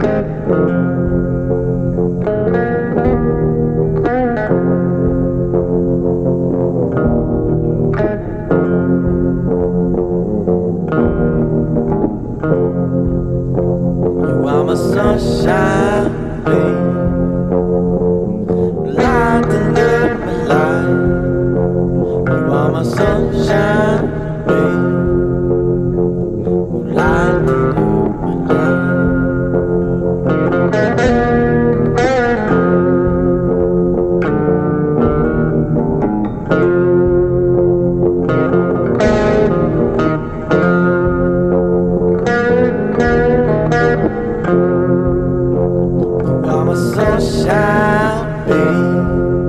You are my sunshine, babe. Light under my light. You are my sunshine, babe. Light under my light. You are my sunshine, babe.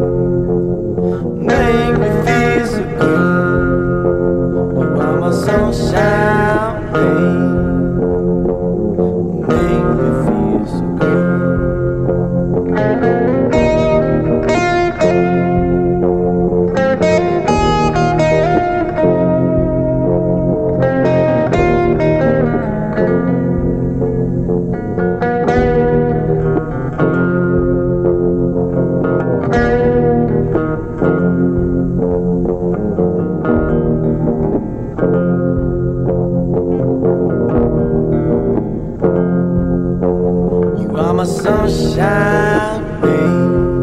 Make me feel so good. You are my sunshine, babe. Make me feel so good. You are my sunshine, babe.